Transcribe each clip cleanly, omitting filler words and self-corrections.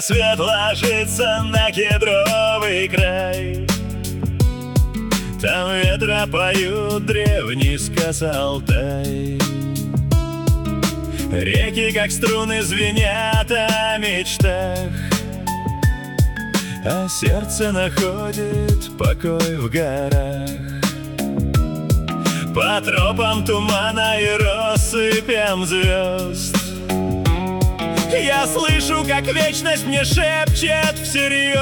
рассвет ложится на кедровый край. Там ветра поют древний сказ Алтай. Реки, как струны, звенят о мечтах, а сердце находит покой в горах. По тропам тумана и россыпям звезд я слышу, как вечность мне шепчет всерьез: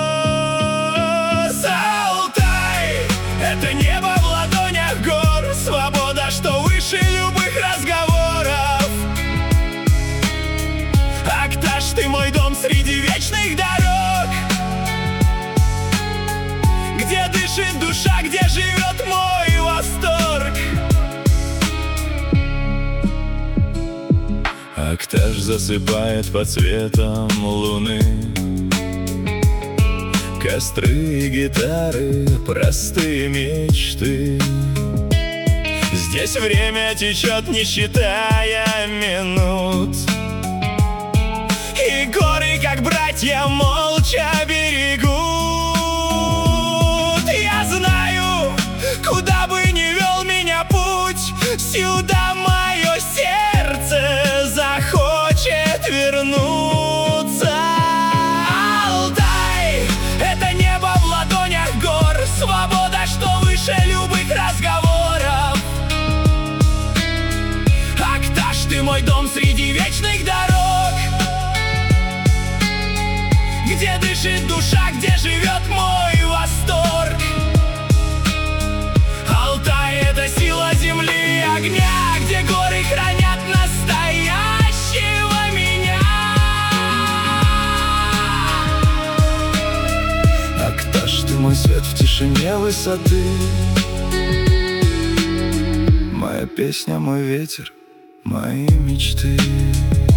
Алтай — это небо в ладонях гор, свобода, что выше любых разговоров. Акташ, ты мой дом среди вечных дорог, где дышит душа, где живет мой восторг. Акташ засыпает под светом луны, костры и гитары, простые мечты. Здесь время течет, не считая минут, и горы, как братья, молча берегут. Я знаю, куда бы ни вел меня путь, сюда мое сердце захочет вернуться. Алтай — это небо в ладонях гор, свобода, что выше любых разговоров. Акташ, ты мой дом среди вечных дорог, где дышит душа, где живет мой восторг. Алтай — это сила земли и огня, где горы хранят настоящего меня. Акташ, ты мой свет в тишине высоты, моя песня, мой ветер, мои мечты.